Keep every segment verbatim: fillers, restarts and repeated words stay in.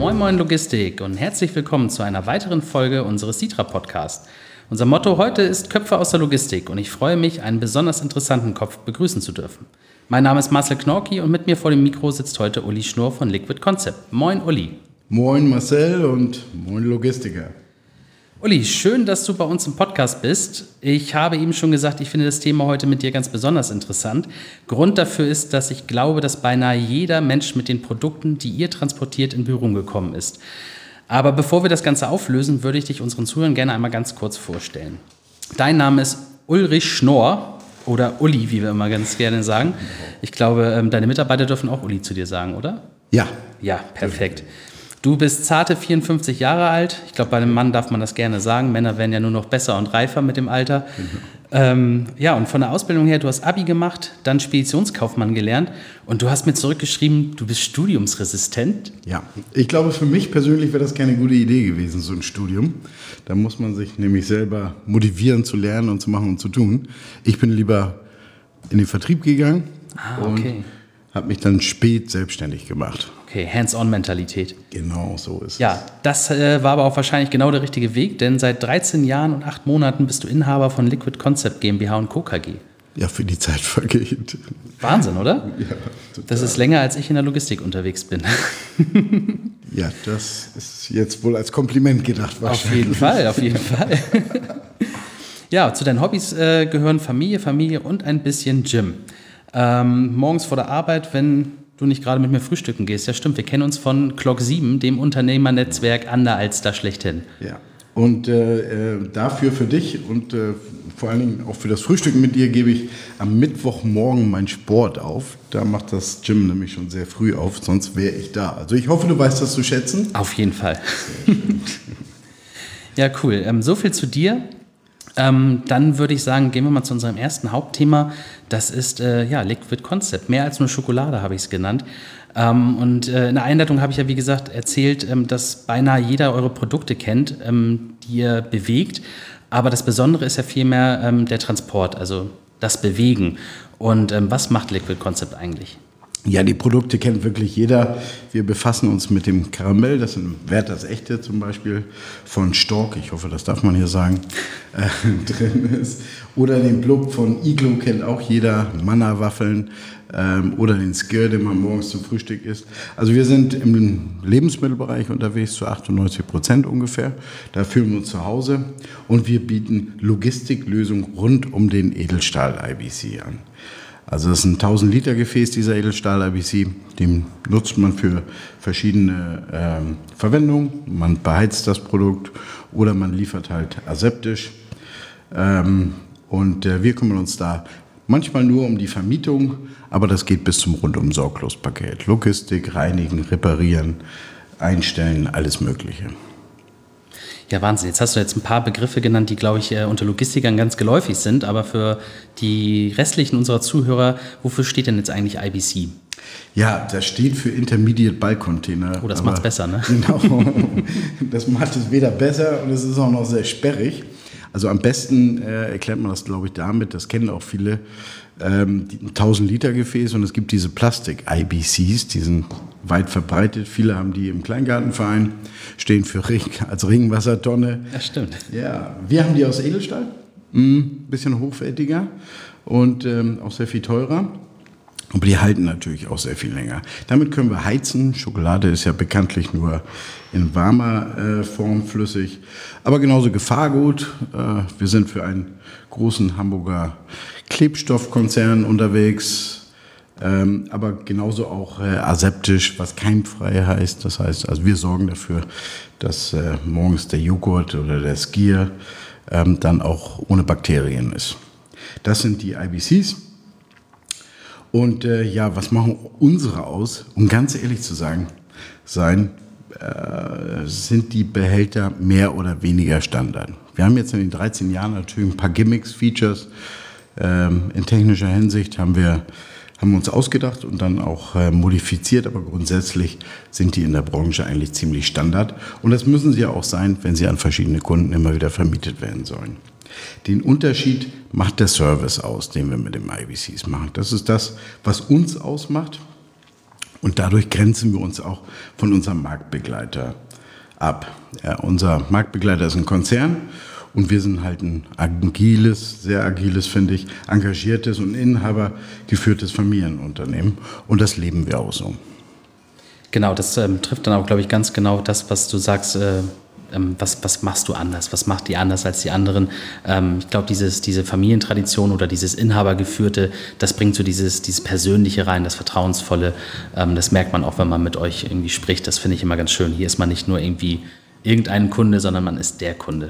Moin Moin Logistik und herzlich willkommen zu einer weiteren Folge unseres Sitra-Podcasts. Unser Motto heute ist Köpfe aus der Logistik und ich freue mich, einen besonders interessanten Kopf begrüßen zu dürfen. Mein Name ist Marcel Knorki und mit mir vor dem Mikro sitzt heute Uli Schnurr von Liquid Concept. Moin Uli. Moin Marcel und moin Logistiker. Uli, schön, dass du bei uns im Podcast bist. Ich habe eben schon gesagt, ich finde das Thema heute mit dir ganz besonders interessant. Grund dafür ist, dass ich glaube, dass beinahe jeder Mensch mit den Produkten, die ihr transportiert, in Berührung gekommen ist. Aber bevor wir das Ganze auflösen, würde ich dich unseren Zuhörern gerne einmal ganz kurz vorstellen. Dein Name ist Ulrich Schnorr oder Uli, wie wir immer ganz gerne sagen. Ich glaube, deine Mitarbeiter dürfen auch Uli zu dir sagen, oder? Ja. Ja, perfekt. Du bist zarte vierundfünfzig Jahre alt. Ich glaube, bei einem Mann darf man das gerne sagen. Männer werden ja nur noch besser und reifer mit dem Alter. Mhm. Ähm, ja, und von der Ausbildung her, du hast Abi gemacht, dann Speditionskaufmann gelernt und du hast mir zurückgeschrieben, du bist studiumsresistent. Ja, ich glaube, für mich persönlich wäre das keine gute Idee gewesen, so ein Studium. Da muss man sich nämlich selber motivieren zu lernen und zu machen und zu tun. Ich bin lieber in den Vertrieb gegangen ah, okay. und habe mich dann spät selbstständig gemacht. Okay, Hands-on-Mentalität. Genau, so ist es. Ja, das äh, war aber auch wahrscheinlich genau der richtige Weg, denn seit dreizehn Jahren und acht Monaten bist du Inhaber von Liquid Concept GmbH und Co. K G. Ja, für die Zeit vergeht. Wahnsinn, oder? Ja, total. Das ist länger, als ich in der Logistik unterwegs bin. Ja, das ist jetzt wohl als Kompliment gedacht wahrscheinlich. Auf jeden Fall, auf jeden Fall. Ja, zu deinen Hobbys äh, gehören Familie, Familie und ein bisschen Gym. Ähm, morgens vor der Arbeit, wenn du nicht gerade mit mir frühstücken gehst. Ja, stimmt, wir kennen uns von Clock sieben, dem Unternehmernetzwerk an der Alster schlechthin. Ja, und äh, dafür für dich und äh, vor allen Dingen auch für das Frühstücken mit dir gebe ich am Mittwochmorgen meinen Sport auf. Da macht das Gym nämlich schon sehr früh auf, sonst wäre ich da. Also ich hoffe, du weißt das zu schätzen. Auf jeden Fall. Ja, cool. Ähm, so viel zu dir. Ähm, dann würde ich sagen, gehen wir mal zu unserem ersten Hauptthema. Das ist äh, ja, Liquid Concept. Mehr als nur Schokolade habe ich es genannt. Ähm, und äh, in der Einleitung habe ich ja, wie gesagt, erzählt, ähm, dass beinahe jeder eure Produkte kennt, ähm, die ihr bewegt. Aber das Besondere ist ja vielmehr ähm, der Transport, also das Bewegen. Und ähm, was macht Liquid Concept eigentlich? Ja, die Produkte kennt wirklich jeder. Wir befassen uns mit dem Karamell, das in Wert das Echte zum Beispiel von Stork, ich hoffe, das darf man hier sagen, äh, drin ist. Oder den Blub von Iglo kennt auch jeder, Manna-Waffeln ähm, oder den Skir, den man morgens zum Frühstück isst. Also wir sind im Lebensmittelbereich unterwegs zu achtundneunzig Prozent ungefähr. Da fühlen wir uns zu Hause und wir bieten Logistiklösungen rund um den Edelstahl-I B C an. Also das ist ein tausend Liter Gefäß, dieser Edelstahl-I B C. Den nutzt man für verschiedene ähm, Verwendungen. Man beheizt das Produkt oder man liefert halt aseptisch. Ähm, und äh, wir kümmern uns da manchmal nur um die Vermietung, aber das geht bis zum Rundum-Sorglos-Paket. Logistik, reinigen, reparieren, einstellen, alles Mögliche. Ja, Wahnsinn. Jetzt hast du jetzt ein paar Begriffe genannt, die, glaube ich, unter Logistikern ganz geläufig sind. Aber für die restlichen unserer Zuhörer, wofür steht denn jetzt eigentlich I B C? Ja, das steht für Intermediate Bulk Container. Oh, das macht es besser, ne? Genau. Das macht es weder besser und es ist auch noch sehr sperrig. Also am besten äh, erklärt man das, glaube ich, damit, das kennen auch viele, ähm, die tausend Liter Gefäß und es gibt diese Plastik-I B Cs, die sind weit verbreitet. Viele haben die im Kleingartenverein, stehen für Ring, als Regenwassertonne. Ja, stimmt. Ja, wir haben die aus Edelstahl, ein bisschen hochwertiger und ähm, auch sehr viel teurer. Aber die halten natürlich auch sehr viel länger. Damit können wir heizen. Schokolade ist ja bekanntlich nur in warmer äh, Form flüssig. Aber genauso Gefahrgut. Äh, wir sind für einen großen Hamburger Klebstoffkonzern unterwegs. Ähm, aber genauso auch äh, aseptisch, was keimfrei heißt. Das heißt, also wir sorgen dafür, dass äh, morgens der Joghurt oder der Skir ähm, dann auch ohne Bakterien ist. Das sind die I B Cs. Und äh, ja, was machen unsere aus? Um ganz ehrlich zu sagen, sein, äh, sind die Behälter mehr oder weniger Standard. Wir haben jetzt in den dreizehn Jahren natürlich ein paar Gimmicks, Features. Ähm, in technischer Hinsicht haben wir, haben wir uns ausgedacht und dann auch äh, modifiziert, aber grundsätzlich sind die in der Branche eigentlich ziemlich Standard. Und das müssen sie ja auch sein, wenn sie an verschiedene Kunden immer wieder vermietet werden sollen. Den Unterschied macht der Service aus, den wir mit dem I B Cs machen. Das ist das, was uns ausmacht. Und dadurch grenzen wir uns auch von unserem Marktbegleiter ab. Ja, unser Marktbegleiter ist ein Konzern und wir sind halt ein agiles, sehr agiles, finde ich, engagiertes und inhabergeführtes Familienunternehmen. Und das leben wir auch so. Genau, das ähm, trifft dann auch, glaube ich, ganz genau das, was du sagst. Äh, ähm, was, was machst du anders? Was macht die anders als die anderen? Ähm, ich glaube, dieses, diese Familientradition oder dieses Inhabergeführte, das bringt so dieses, dieses Persönliche rein, das Vertrauensvolle. Ähm, das merkt man auch, wenn man mit euch irgendwie spricht. Das finde ich immer ganz schön. Hier ist man nicht nur irgendwie irgendein Kunde, sondern man ist der Kunde.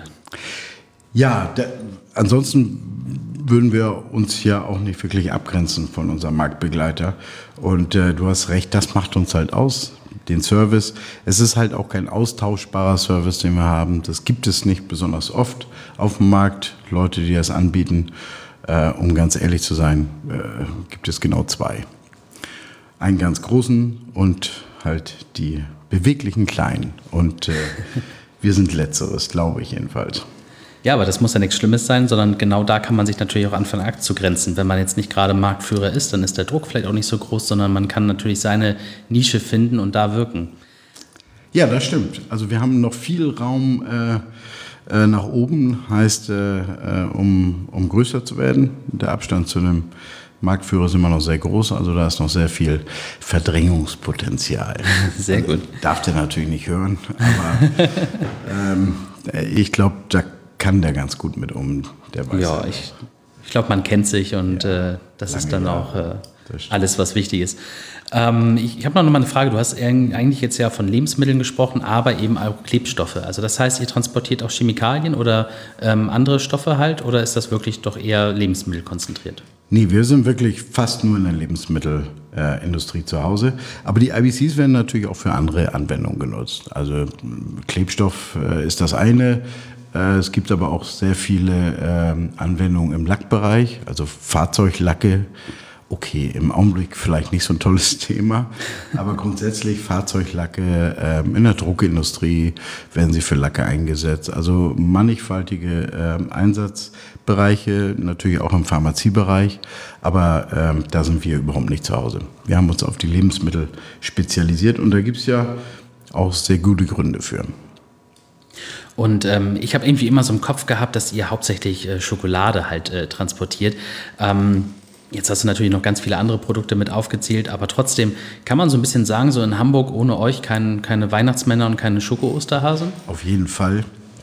Ja, der, ansonsten würden wir uns ja auch nicht wirklich abgrenzen von unserem Marktbegleiter. Und äh, du hast recht, das macht uns halt aus, den Service. Es ist halt auch kein austauschbarer Service, den wir haben. Das gibt es nicht besonders oft auf dem Markt. Leute, die das anbieten, äh, um ganz ehrlich zu sein, äh, gibt es genau zwei. Einen ganz großen und halt die beweglichen Kleinen. Und äh, wir sind Letzteres, glaube ich jedenfalls. Ja, aber das muss ja nichts Schlimmes sein, sondern genau da kann man sich natürlich auch anfangen abzugrenzen. Wenn man jetzt nicht gerade Marktführer ist, dann ist der Druck vielleicht auch nicht so groß, sondern man kann natürlich seine Nische finden und da wirken. Ja, das stimmt. Also wir haben noch viel Raum äh, äh, nach oben, heißt, äh, äh, um, um größer zu werden. Der Abstand zu einem Marktführer ist immer noch sehr groß, also da ist noch sehr viel Verdrängungspotenzial. Sehr gut. Darf der natürlich nicht hören, aber ähm, ich glaube, da kann der ganz gut mit um. Der weiß ja, ich, ich glaube, man kennt sich und ja, äh, das ist dann auch äh, alles, was wichtig ist. Ähm, ich ich habe noch mal eine Frage. Du hast eigentlich jetzt ja von Lebensmitteln gesprochen, aber eben auch Klebstoffe. Also das heißt, ihr transportiert auch Chemikalien oder ähm, andere Stoffe halt, oder ist das wirklich doch eher lebensmittelkonzentriert? Nee, wir sind wirklich fast nur in der Lebensmittelindustrie äh, zu Hause. Aber die I B Cs werden natürlich auch für andere Anwendungen genutzt. Also Klebstoff äh, ist das eine. Äh, es gibt aber auch sehr viele äh, Anwendungen im Lackbereich, also Fahrzeuglacke. Okay, im Augenblick vielleicht nicht so ein tolles Thema, aber grundsätzlich Fahrzeuglacke, ähm, in der Druckindustrie werden sie für Lacke eingesetzt. Also mannigfaltige ähm, Einsatzbereiche, natürlich auch im Pharmaziebereich, aber ähm, da sind wir überhaupt nicht zu Hause. Wir haben uns auf die Lebensmittel spezialisiert und da gibt es ja auch sehr gute Gründe für. Und ähm, ich habe irgendwie immer so im Kopf gehabt, dass ihr hauptsächlich äh, Schokolade halt äh, transportiert. Ähm, Jetzt hast du natürlich noch ganz viele andere Produkte mit aufgezählt, aber trotzdem kann man so ein bisschen sagen, so in Hamburg ohne euch kein, keine Weihnachtsmänner und keine Schoko-Osterhasen? Auf jeden Fall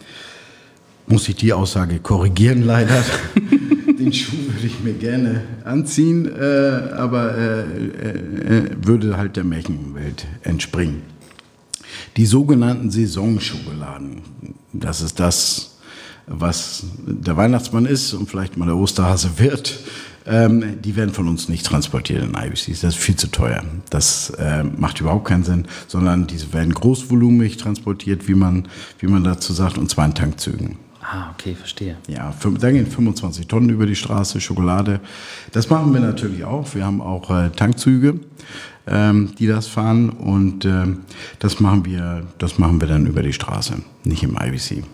muss ich die Aussage korrigieren, leider. Den Schuh würde ich mir gerne anziehen, äh, aber äh, äh, würde halt der Märchenwelt entspringen. Die sogenannten Saisonschokoladen, das ist das, was der Weihnachtsmann ist und vielleicht mal der Osterhase wird. Ähm, die werden von uns nicht transportiert in I B Cs, das ist viel zu teuer. Das äh, macht überhaupt keinen Sinn, sondern diese werden großvolumig transportiert, wie man, wie man dazu sagt, und zwar in Tankzügen. Ah, okay, verstehe. Ja, da gehen fünfundzwanzig Tonnen über die Straße, Schokolade. Das machen wir natürlich auch. Wir haben auch äh, Tankzüge, ähm, die das fahren und äh, das machen wir, das machen wir dann über die Straße, nicht im I B C.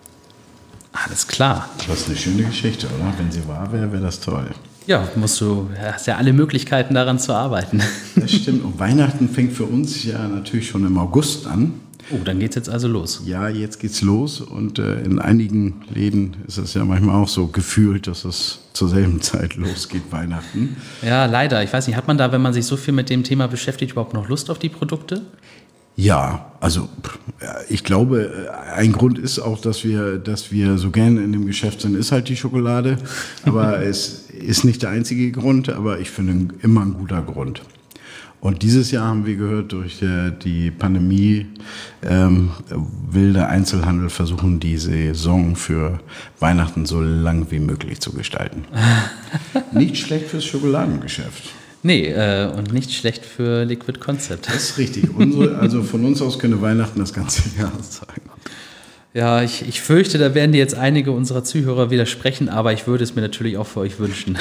Alles klar. Das ist eine schöne Geschichte, oder? Wenn sie wahr wäre, wäre das toll. Ja, musst du, hast ja alle Möglichkeiten daran zu arbeiten. Das stimmt. Und Weihnachten fängt für uns ja natürlich schon im August an. Oh, dann geht's jetzt also los. Ja, jetzt geht's los. Und äh, in einigen Läden ist es ja manchmal auch so gefühlt, dass es zur selben Zeit losgeht, Weihnachten. Ja, leider. Ich weiß nicht, hat man da, wenn man sich so viel mit dem Thema beschäftigt, überhaupt noch Lust auf die Produkte? Ja, also ich glaube, ein Grund ist auch, dass wir, dass wir so gerne in dem Geschäft sind, ist halt die Schokolade. Aber es ist nicht der einzige Grund, aber ich finde immer ein guter Grund. Und dieses Jahr haben wir gehört, durch äh, die Pandemie ähm, will der Einzelhandel versuchen, die Saison für Weihnachten so lang wie möglich zu gestalten. Nicht schlecht fürs Schokoladengeschäft. Nee, äh, und nicht schlecht für Liquid Concept. Das ist richtig. Unsere, also von uns aus könnte Weihnachten das ganze Jahr sein. Ja, ich, ich fürchte, da werden dir jetzt einige unserer Zuhörer widersprechen, aber ich würde es mir natürlich auch für euch wünschen.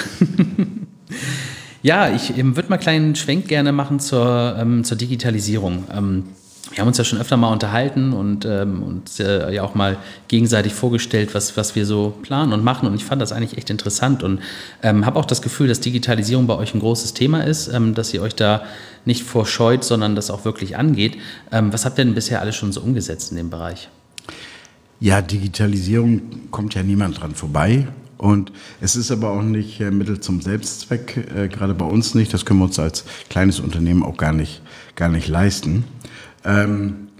Ja, ich ähm, würde mal einen kleinen Schwenk gerne machen zur, ähm, zur Digitalisierung. Ähm, Wir haben uns ja schon öfter mal unterhalten und ähm, uns äh, ja auch mal gegenseitig vorgestellt, was, was wir so planen und machen. Und ich fand das eigentlich echt interessant und ähm, habe auch das Gefühl, dass Digitalisierung bei euch ein großes Thema ist, ähm, dass ihr euch da nicht vorscheut, sondern das auch wirklich angeht. Ähm, was habt ihr denn bisher alles schon so umgesetzt in dem Bereich? Ja, Digitalisierung kommt ja niemand dran vorbei. Und es ist aber auch nicht äh, Mittel zum Selbstzweck, äh, gerade bei uns nicht. Das können wir uns als kleines Unternehmen auch gar nicht, gar nicht leisten. Ähm,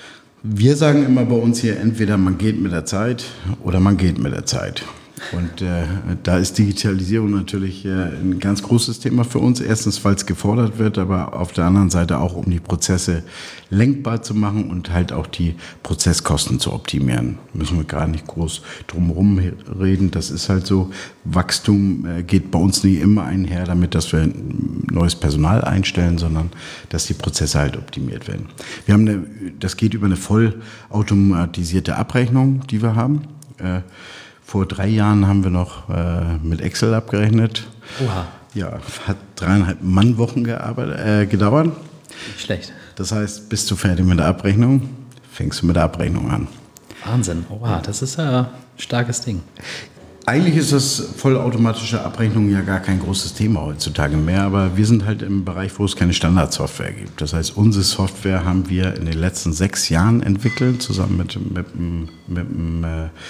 wir sagen immer bei uns hier, entweder man geht mit der Zeit oder man geht mit der Zeit. Und äh, da ist Digitalisierung natürlich äh, ein ganz großes Thema für uns. Erstens, weil es gefordert wird, aber auf der anderen Seite auch, um die Prozesse lenkbar zu machen und halt auch die Prozesskosten zu optimieren. Müssen wir gar nicht groß drum herum reden. Das ist halt so. Wachstum äh, geht bei uns nie immer einher damit, dass wir neues Personal einstellen, sondern dass die Prozesse halt optimiert werden. Wir haben eine, das geht über eine vollautomatisierte Abrechnung, die wir haben. Äh, Vor drei Jahren haben wir noch äh, mit Excel abgerechnet. Oha. Ja, hat dreieinhalb Mannwochen gearbeitet, äh, gedauert. Nicht schlecht. Das heißt, bist du fertig mit der Abrechnung, fängst du mit der Abrechnung an. Wahnsinn. Oha, das ist ja ein starkes Ding. Eigentlich ist das vollautomatische Abrechnung ja gar kein großes Thema heutzutage mehr, aber wir sind halt im Bereich, wo es keine Standardsoftware gibt. Das heißt, unsere Software haben wir in den letzten sechs Jahren entwickelt, zusammen mit, mit, mit einem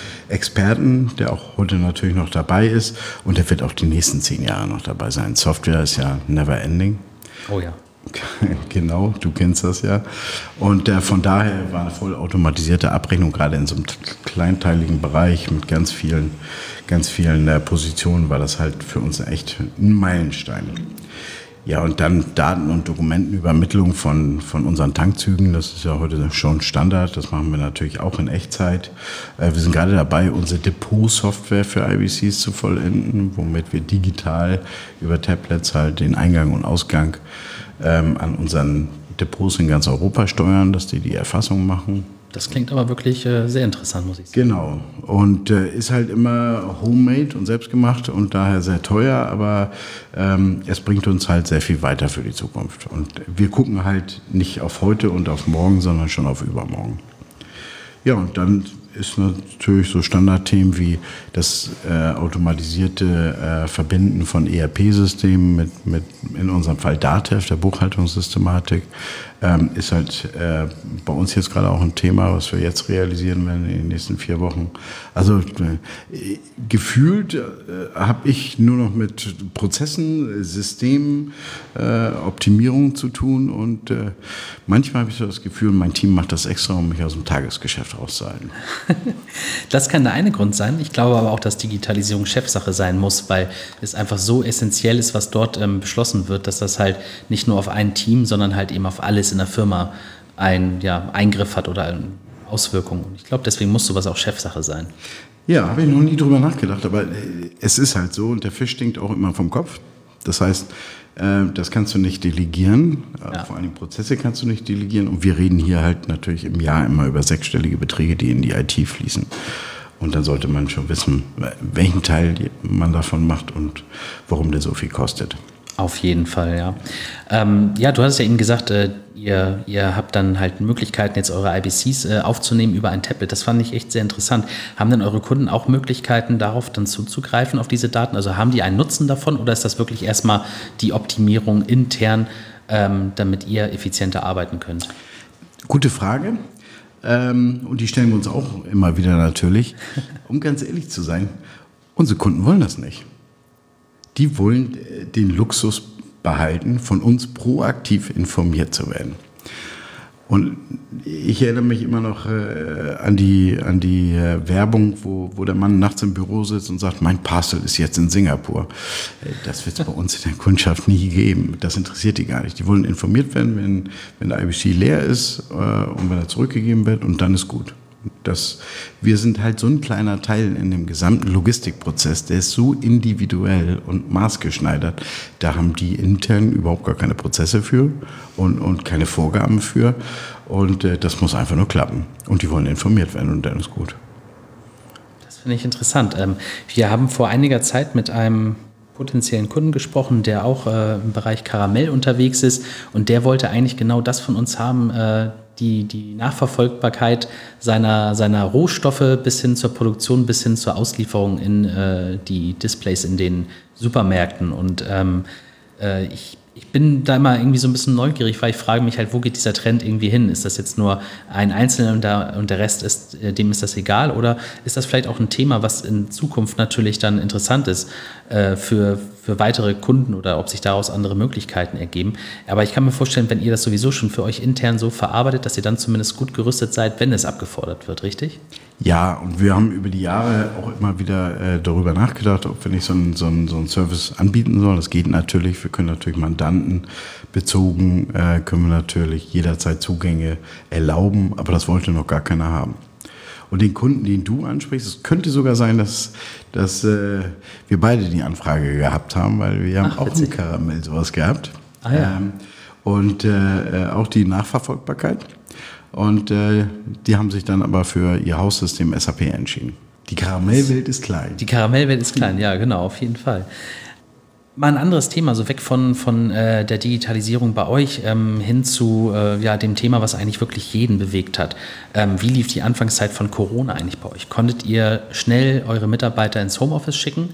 Experten, der auch heute natürlich noch dabei ist und der wird auch die nächsten zehn Jahre noch dabei sein. Software ist ja never ending. Oh ja. Genau, du kennst das ja. Und äh, von daher war eine vollautomatisierte Abrechnung gerade in so einem kleinteiligen Bereich mit ganz vielen, ganz vielen äh, Positionen war das halt für uns echt ein Meilenstein. Ja, und dann Daten- und Dokumentenübermittlung von, von unseren Tankzügen, das ist ja heute schon Standard, das machen wir natürlich auch in Echtzeit. Äh, wir sind gerade dabei, unsere Depot-Software für I B Cs zu vollenden, womit wir digital über Tablets halt den Eingang und Ausgang ähm, an unseren Depots in ganz Europa steuern, dass die die Erfassung machen. Das klingt aber wirklich äh, sehr interessant, muss ich sagen. Genau. Und äh, ist halt immer homemade und selbstgemacht und daher sehr teuer, aber ähm, es bringt uns halt sehr viel weiter für die Zukunft. Und wir gucken halt nicht auf heute und auf morgen, sondern schon auf übermorgen. Ja, und dann ist natürlich so Standardthemen wie das äh, automatisierte äh, Verbinden von E R P-Systemen mit, mit, in unserem Fall DATEV, der Buchhaltungssystematik, ähm, ist halt äh, bei uns jetzt gerade auch ein Thema, was wir jetzt realisieren werden in den nächsten vier Wochen. Also äh, gefühlt äh, habe ich nur noch mit Prozessen, Systemen, äh, Optimierung zu tun und äh, manchmal habe ich so das Gefühl, mein Team macht das extra, um mich aus dem Tagesgeschäft rauszuhalten. Das kann der eine Grund sein. Ich glaube aber auch, dass Digitalisierung Chefsache sein muss, weil es einfach so essentiell ist, was dort ähm, beschlossen wird, dass das halt nicht nur auf ein Team, sondern halt eben auf alles in der Firma einen ja, Eingriff hat oder eine Auswirkung. Und ich glaube, deswegen muss sowas auch Chefsache sein. Ja, habe ich noch nie drüber nachgedacht, aber es ist halt so und der Fisch stinkt auch immer vom Kopf. Das heißt, das kannst du nicht delegieren, ja. Vor allem Prozesse kannst du nicht delegieren und wir reden hier halt natürlich im Jahr immer über sechsstellige Beträge, die in die I T fließen. Und dann sollte man schon wissen, welchen Teil man davon macht und warum der so viel kostet. Auf jeden Fall, ja. Ähm, ja, du hast ja eben gesagt, äh, ihr, ihr habt dann halt Möglichkeiten, jetzt eure I B Cs äh, aufzunehmen über ein Tablet. Das fand ich echt sehr interessant. Haben denn eure Kunden auch Möglichkeiten, darauf dann zuzugreifen, auf diese Daten? Also haben die einen Nutzen davon oder ist das wirklich erstmal die Optimierung intern, ähm, damit ihr effizienter arbeiten könnt? Gute Frage. Ähm, und die stellen wir uns auch immer wieder natürlich. Um ganz ehrlich zu sein, unsere Kunden wollen das nicht. Die wollen den Luxus behalten, von uns proaktiv informiert zu werden. Und ich erinnere mich immer noch äh, an die, an die äh, Werbung, wo, wo der Mann nachts im Büro sitzt und sagt, mein Parcel ist jetzt in Singapur. Äh, das wird es bei uns in der Kundschaft nie geben. Das interessiert die gar nicht. Die wollen informiert werden, wenn, wenn der I B C leer ist äh, und wenn er zurückgegeben wird und dann ist gut. Das, wir sind halt so ein kleiner Teil in dem gesamten Logistikprozess, der ist so individuell und maßgeschneidert. Da haben die intern überhaupt gar keine Prozesse für und, und keine Vorgaben für. Und äh, das muss einfach nur klappen. Und die wollen informiert werden und dann ist gut. Das finde ich interessant. Ähm, wir haben vor einiger Zeit mit einem potenziellen Kunden gesprochen, der auch äh, im Bereich Karamell unterwegs ist und der wollte eigentlich genau das von uns haben, äh, die, die Nachverfolgbarkeit seiner, seiner Rohstoffe bis hin zur Produktion, bis hin zur Auslieferung in äh, die Displays in den Supermärkten. Und ähm, äh, ich Ich bin da immer irgendwie so ein bisschen neugierig, weil ich frage mich halt, wo geht dieser Trend irgendwie hin? Ist das jetzt nur ein Einzelner und der, und der Rest ist, dem ist das egal? Oder ist das vielleicht auch ein Thema, was in Zukunft natürlich dann interessant ist äh, für, für weitere Kunden oder ob sich daraus andere Möglichkeiten ergeben? Aber ich kann mir vorstellen, wenn ihr das sowieso schon für euch intern so verarbeitet, dass ihr dann zumindest gut gerüstet seid, wenn es abgefordert wird, richtig? Ja, und wir haben über die Jahre auch immer wieder äh, darüber nachgedacht, ob wir nicht so einen so einen, so einen Service anbieten sollen. Das geht natürlich. Wir können natürlich Mandanten bezogen, äh, können wir natürlich jederzeit Zugänge erlauben, aber das wollte noch gar keiner haben. Und den Kunden, den du ansprichst, es könnte sogar sein, dass, dass äh, wir beide die Anfrage gehabt haben, weil wir haben Ach, auch ein Karamell sowas gehabt. Ah, ja. ähm, und äh, auch die Nachverfolgbarkeit. Und äh, die haben sich dann aber für ihr Haussystem S A P entschieden. Die Karamellwelt ist klein. Die Karamellwelt ist klein, ja, genau, auf jeden Fall. Mal ein anderes Thema, so weg von, von äh, der Digitalisierung bei euch ähm, hin zu äh, ja, dem Thema, was eigentlich wirklich jeden bewegt hat. Ähm, wie lief die Anfangszeit von Corona eigentlich bei euch? Konntet ihr schnell eure Mitarbeiter ins Homeoffice schicken?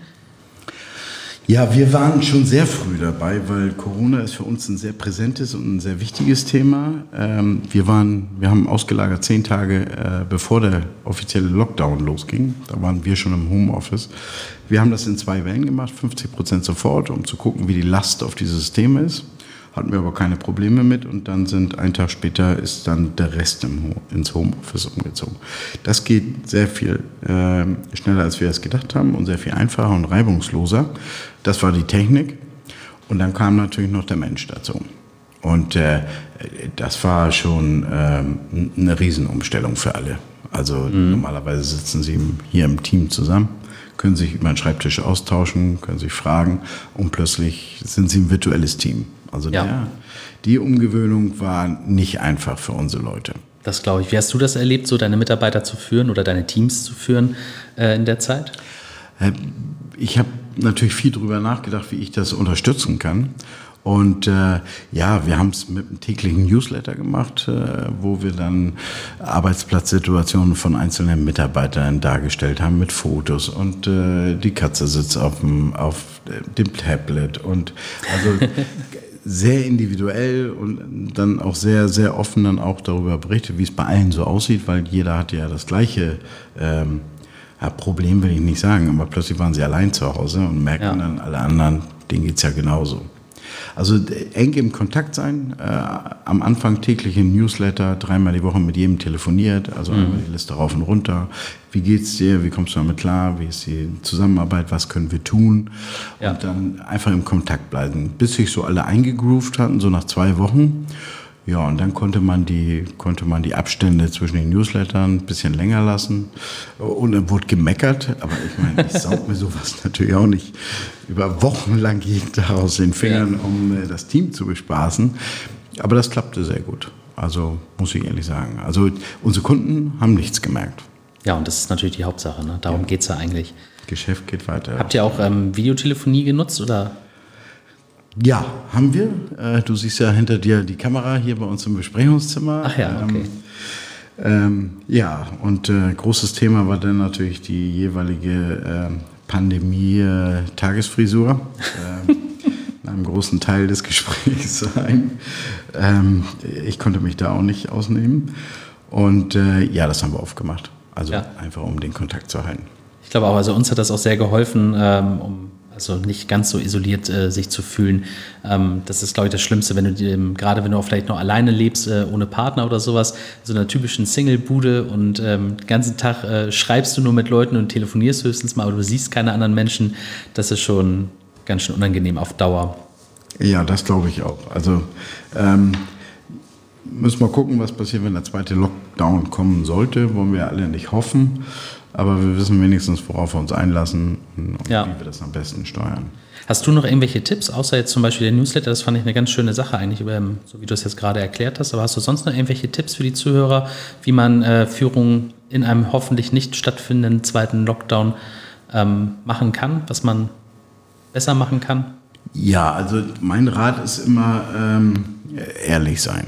Ja, wir waren schon sehr früh dabei, weil Corona ist für uns ein sehr präsentes und ein sehr wichtiges Thema. Ähm, wir waren, wir haben ausgelagert zehn Tage, äh, bevor der offizielle Lockdown losging. Da waren wir schon im Homeoffice. Wir haben das in zwei Wellen gemacht, fünfzig Prozent sofort, um zu gucken, wie die Last auf die Systeme ist. Hatten wir aber keine Probleme mit und dann sind, einen Tag später ist dann der Rest im, ins Homeoffice umgezogen. Das geht sehr viel äh, schneller, als wir es gedacht haben und sehr viel einfacher und reibungsloser. Das war die Technik und dann kam natürlich noch der Mensch dazu. Und äh, das war schon äh, eine Riesenumstellung für alle. Also mhm. normalerweise sitzen sie hier im Team zusammen, können sich über den Schreibtisch austauschen, können sich fragen und plötzlich sind sie ein virtuelles Team. Also ja. der, die Umgewöhnung war nicht einfach für unsere Leute. Das glaube ich. Wie hast du das erlebt, so deine Mitarbeiter zu führen oder deine Teams zu führen äh, in der Zeit? Ich habe natürlich viel darüber nachgedacht, wie ich das unterstützen kann. Und äh, ja, wir haben es mit einem täglichen Newsletter gemacht, äh, wo wir dann Arbeitsplatzsituationen von einzelnen Mitarbeitern dargestellt haben mit Fotos. Und äh, die Katze sitzt auf dem, auf dem Tablet. Und also sehr individuell und dann auch sehr, sehr offen dann auch darüber berichtet, wie es bei allen so aussieht, weil jeder hat ja das gleiche ähm, ja, Problem, will ich nicht sagen, aber plötzlich waren sie allein zu Hause und merken ja. dann alle anderen, denen geht es ja genauso. Also eng im Kontakt sein, äh, am Anfang täglich im Newsletter, dreimal die Woche mit jedem telefoniert, also mhm. einmal die Liste rauf und runter. Wie geht's dir, wie kommst du damit klar, wie ist die Zusammenarbeit, was können wir tun? Ja. Und dann einfach im Kontakt bleiben, bis sich so alle eingegroovt hatten, so nach zwei Wochen. Ja, und dann konnte man die, konnte man die Abstände zwischen den Newslettern ein bisschen länger lassen. Und dann wurde gemeckert. Aber ich meine, ich saug mir sowas natürlich auch nicht über Wochen lang jeden Tag aus den Fingern, ja. um äh, das Team zu bespaßen. Aber das klappte sehr gut. Also, muss ich ehrlich sagen. Also, unsere Kunden haben nichts gemerkt. Ja, und das ist natürlich die Hauptsache. Ne? Darum ja. geht es ja eigentlich. Geschäft geht weiter. Habt ihr auch ähm, Videotelefonie genutzt, oder? Ja, haben wir. Äh, du siehst ja hinter dir die Kamera hier bei uns im Besprechungszimmer. Ach ja, okay. Ähm, ähm, ja, und äh, großes Thema war dann natürlich die jeweilige äh, Pandemie-Tagesfrisur. Äh, in einem großen Teil des Gesprächs sein. Ähm, ich konnte mich da auch nicht ausnehmen. Und äh, ja, das haben wir aufgemacht. Also ja. einfach, um den Kontakt zu halten. Ich glaube auch, also uns hat das auch sehr geholfen, ähm, um also nicht ganz so isoliert äh, sich zu fühlen. Ähm, das ist, glaube ich, das Schlimmste, wenn du dir, gerade wenn du auch vielleicht noch alleine lebst, äh, ohne Partner oder sowas, so einer typischen Single-Bude und ähm, den ganzen Tag äh, schreibst du nur mit Leuten und telefonierst höchstens mal, aber du siehst keine anderen Menschen. Das ist schon ganz schön unangenehm auf Dauer. Ja, das glaube ich auch. Also ähm, müssen wir gucken, was passiert, wenn der zweite Lockdown kommen sollte. Wollen wir alle nicht hoffen. Aber wir wissen wenigstens, worauf wir uns einlassen und ja. wie wir das am besten steuern. Hast du noch irgendwelche Tipps, außer jetzt zum Beispiel der Newsletter? Das fand ich eine ganz schöne Sache eigentlich, so wie du es jetzt gerade erklärt hast. Aber hast du sonst noch irgendwelche Tipps für die Zuhörer, wie man äh, Führung in einem hoffentlich nicht stattfindenden zweiten Lockdown ähm, machen kann, was man besser machen kann? Ja, also mein Rat ist immer ähm, ehrlich sein.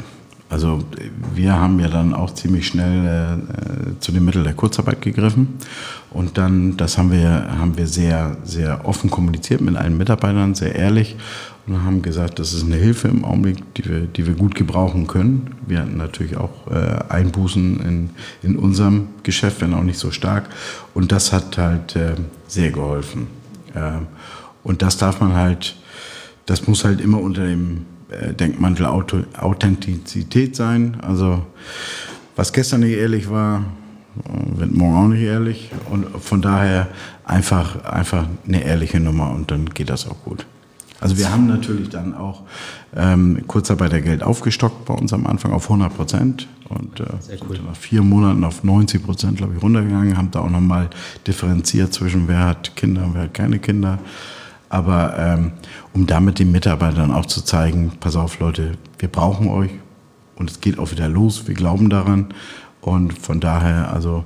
Also wir haben ja dann auch ziemlich schnell äh, zu den Mitteln der Kurzarbeit gegriffen und dann, das haben wir, haben wir sehr, sehr offen kommuniziert mit allen Mitarbeitern, sehr ehrlich und haben gesagt, das ist eine Hilfe im Augenblick, die wir, die wir gut gebrauchen können. Wir hatten natürlich auch äh, Einbußen in, in unserem Geschäft, wenn auch nicht so stark und das hat halt äh, sehr geholfen. Äh, und das darf man halt, das muss halt immer unter dem Denkmantel Authentizität sein. Also was gestern nicht ehrlich war, wird morgen auch nicht ehrlich. Und von daher einfach, einfach eine ehrliche Nummer und dann geht das auch gut. Also wir haben natürlich dann auch ähm, Kurzarbeitergeld aufgestockt bei uns am Anfang auf hundert Prozent und äh, Sehr cool. Sind nach vier Monaten auf neunzig Prozent, glaube ich, runtergegangen, haben da auch nochmal differenziert zwischen wer hat Kinder und wer hat keine Kinder. Aber ähm, um damit den Mitarbeitern auch zu zeigen, pass auf Leute, wir brauchen euch und es geht auch wieder los, wir glauben daran und von daher, also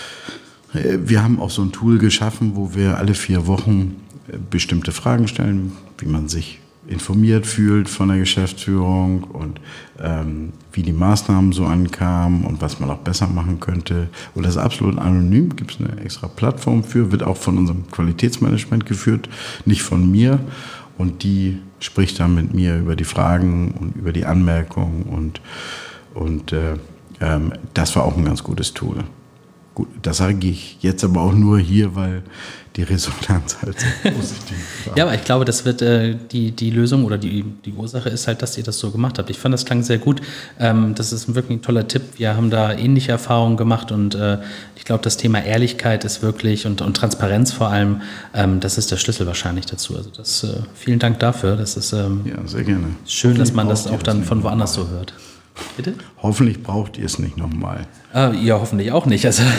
äh, wir haben auch so ein Tool geschaffen, wo wir alle vier Wochen äh, bestimmte Fragen stellen, wie man sich informiert fühlt von der Geschäftsführung und ähm, wie die Maßnahmen so ankamen und was man auch besser machen könnte. Und das ist absolut anonym, gibt es eine extra Plattform für, wird auch von unserem Qualitätsmanagement geführt, nicht von mir. Und die spricht dann mit mir über die Fragen und über die Anmerkungen und, und äh, ähm, das war auch ein ganz gutes Tool. Gut, das sage ich jetzt aber auch nur hier, weil die Resonanz halt so positiv war. Ja, aber ich glaube, das wird äh, die, die Lösung oder die, die Ursache ist halt, dass ihr das so gemacht habt. Ich fand, das klang sehr gut. Ähm, das ist wirklich ein toller Tipp. Wir haben da ähnliche Erfahrungen gemacht und äh, ich glaube, das Thema Ehrlichkeit ist wirklich und, und Transparenz vor allem, ähm, das ist der Schlüssel wahrscheinlich dazu. Also das, äh, vielen Dank dafür. Das ist ähm, ja, sehr gerne. schön, dass man das auch dann von woanders so hört. Bitte? Hoffentlich braucht ihr es nicht nochmal. Ah, ja, hoffentlich auch nicht. Also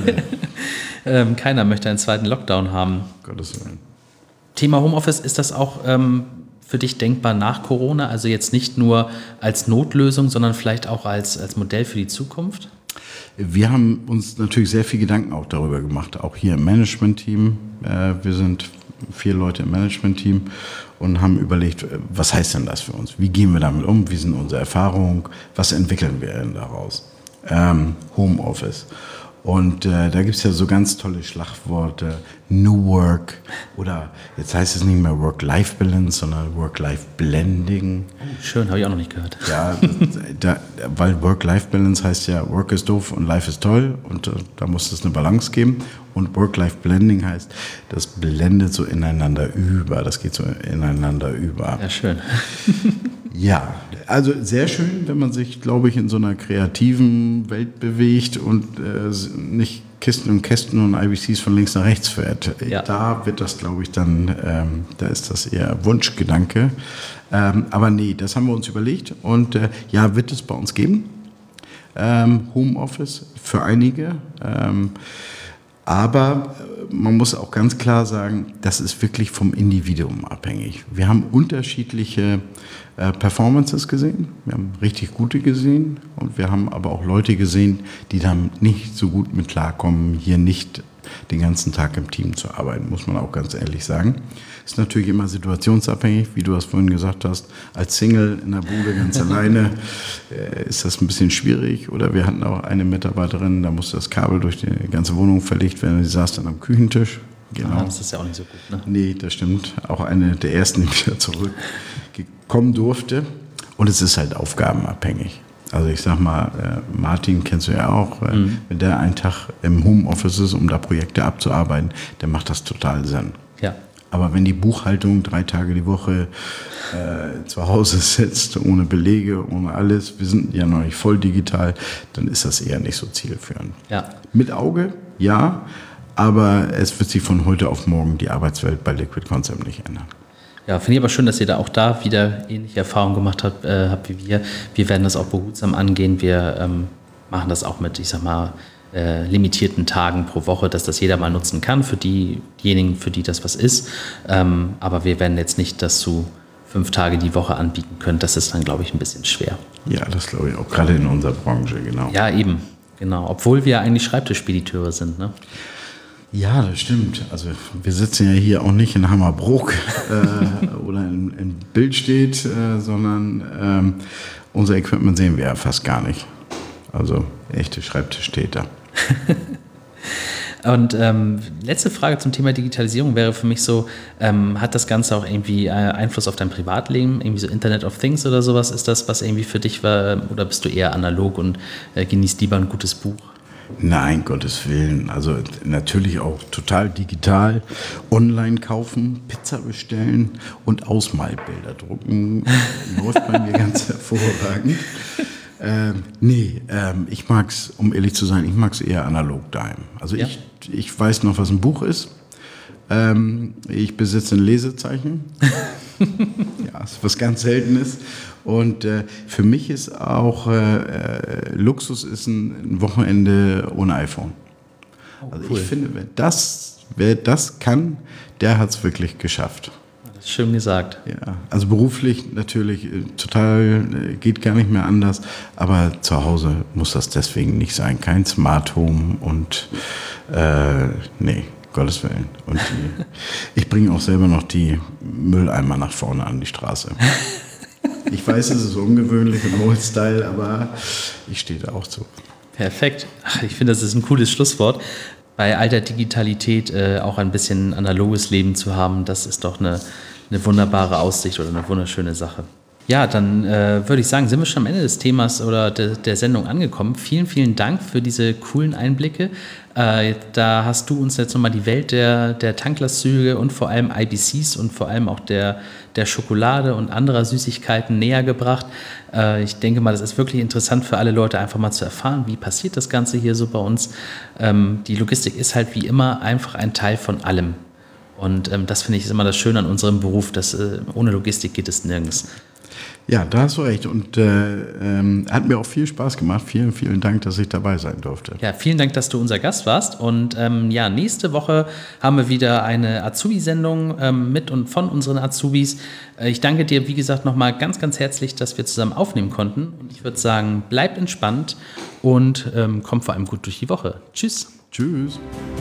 ähm, keiner möchte einen zweiten Lockdown haben. Gottes Willen. Thema Homeoffice, ist das auch ähm, für dich denkbar nach Corona? Also jetzt nicht nur als Notlösung, sondern vielleicht auch als, als Modell für die Zukunft? Wir haben uns natürlich sehr viel Gedanken auch darüber gemacht, auch hier im Management-Team. Äh, wir sind vier Leute im Management-Team und haben überlegt, was heißt denn das für uns? Wie gehen wir damit um? Wie sind unsere Erfahrungen? Was entwickeln wir denn daraus? Ähm, Homeoffice. Und äh, da gibt es ja so ganz tolle Schlagworte, New Work oder jetzt heißt es nicht mehr Work-Life-Balance, sondern Work-Life-Blending. Oh, schön, habe ich auch noch nicht gehört. Ja, da, weil Work-Life-Balance heißt ja, Work ist doof und Life ist toll und äh, da muss es eine Balance geben. Und Work-Life-Blending heißt, das blendet so ineinander über, das geht so ineinander über. Ja, schön. Ja, also sehr schön, wenn man sich, glaube ich, in so einer kreativen Welt bewegt und äh, nicht Kisten und Kästen und I B Cs von links nach rechts fährt. Ja. Da wird das, glaube ich, dann, ähm, da ist das eher Wunschgedanke. Ähm, aber nee, das haben wir uns überlegt und äh, ja, wird es bei uns geben. Ähm, Homeoffice für einige. Ähm, Aber man muss auch ganz klar sagen, das ist wirklich vom Individuum abhängig. Wir haben unterschiedliche äh, Performances gesehen, wir haben richtig gute gesehen und wir haben aber auch Leute gesehen, die dann nicht so gut mit klarkommen, hier nicht den ganzen Tag im Team zu arbeiten, muss man auch ganz ehrlich sagen. Ist natürlich immer situationsabhängig, wie du das vorhin gesagt hast. Als Single in der Bude ganz alleine äh, ist das ein bisschen schwierig. Oder wir hatten auch eine Mitarbeiterin, da musste das Kabel durch die ganze Wohnung verlegt werden. Die saß dann am Küchentisch. Genau. Ah, das ist ja auch nicht so gut, ne? Nee, das stimmt. Auch eine der ersten, die wieder zurückkommen durfte. Und es ist halt aufgabenabhängig. Also ich sag mal, äh, Martin kennst du ja auch, äh, mhm. wenn der einen Tag im Homeoffice ist, um da Projekte abzuarbeiten, dann macht das total Sinn. Ja. Aber wenn die Buchhaltung drei Tage die Woche äh, zu Hause sitzt, ohne Belege, ohne alles, wir sind ja noch nicht voll digital, dann ist das eher nicht so zielführend. Ja. Mit Auge, ja, aber es wird sich von heute auf morgen die Arbeitswelt bei Liquid Concept nicht ändern. Ja, finde ich aber schön, dass ihr da auch da wieder ähnliche Erfahrungen gemacht habt, äh, habt wie wir. Wir werden das auch behutsam angehen. Wir ähm, machen das auch mit, ich sag mal, äh, limitierten Tagen pro Woche, dass das jeder mal nutzen kann, für die, diejenigen, für die das was ist. Ähm, aber wir werden jetzt nicht das zu fünf Tage die Woche anbieten können. Das ist dann, glaube ich, ein bisschen schwer. Ja, das glaube ich auch, gerade in unserer Branche, genau. Ja, eben, genau. Obwohl wir eigentlich Schreibtischspediteure sind, ne? Ja, das stimmt. Also wir sitzen ja hier auch nicht in Hammerbrook äh, oder in, in Billstedt, äh, sondern ähm, unser Equipment sehen wir ja fast gar nicht. Also echte Schreibtischtäter. Und ähm, letzte Frage zum Thema Digitalisierung wäre für mich so, ähm, hat das Ganze auch irgendwie äh, Einfluss auf dein Privatleben, irgendwie so Internet of Things oder sowas? Ist das, was irgendwie für dich war, oder bist du eher analog und äh, genießt lieber ein gutes Buch? Nein, Gottes Willen. Also natürlich auch total digital. Online kaufen, Pizza bestellen und Ausmalbilder drucken. Läuft bei mir ganz hervorragend. Ähm, nee, ähm, ich mag's, um ehrlich zu sein, ich mag's eher analog daheim. Also ja. ich, ich weiß noch, was ein Buch ist. Ähm, ich besitze ein Lesezeichen. Ja, ist was ganz Seltenes. Und äh, für mich ist auch äh, äh, Luxus ist ein, ein Wochenende ohne iPhone. Oh, also cool. Ich finde, wer das, wer das kann, der hat's wirklich geschafft. Schön gesagt. Ja, also beruflich natürlich total, geht gar nicht mehr anders, aber zu Hause muss das deswegen nicht sein. Kein Smart Home und äh, nee, Gottes Willen. Und die, ich bringe auch selber noch die Mülleimer nach vorne an die Straße. Ich weiß, es ist ungewöhnlich im Old Style, aber ich stehe da auch zu. Perfekt. Ach, ich finde, das ist ein cooles Schlusswort. Bei all der Digitalität äh, auch ein bisschen analoges Leben zu haben, das ist doch eine eine wunderbare Aussicht oder eine wunderschöne Sache. Ja, dann äh, würde ich sagen, sind wir schon am Ende des Themas oder de, der Sendung angekommen. Vielen, vielen Dank für diese coolen Einblicke. Äh, da hast du uns jetzt nochmal die Welt der, der Tanklastzüge und vor allem I B Cs und vor allem auch der, der Schokolade und anderer Süßigkeiten näher gebracht. Äh, ich denke mal, das ist wirklich interessant für alle Leute, einfach mal zu erfahren, wie passiert das Ganze hier so bei uns. Ähm, die Logistik ist halt wie immer einfach ein Teil von allem. Und ähm, das finde ich ist immer das Schöne an unserem Beruf, dass äh, ohne Logistik geht es nirgends. Ja, da hast du recht. Und äh, ähm, hat mir auch viel Spaß gemacht. Vielen, vielen Dank, dass ich dabei sein durfte. Ja, vielen Dank, dass du unser Gast warst. Und ähm, ja, nächste Woche haben wir wieder eine Azubi-Sendung ähm, mit und von unseren Azubis. Äh, ich danke dir, wie gesagt, nochmal ganz, ganz herzlich, dass wir zusammen aufnehmen konnten. Und ich würde sagen, bleibt entspannt und ähm, kommt vor allem gut durch die Woche. Tschüss. Tschüss.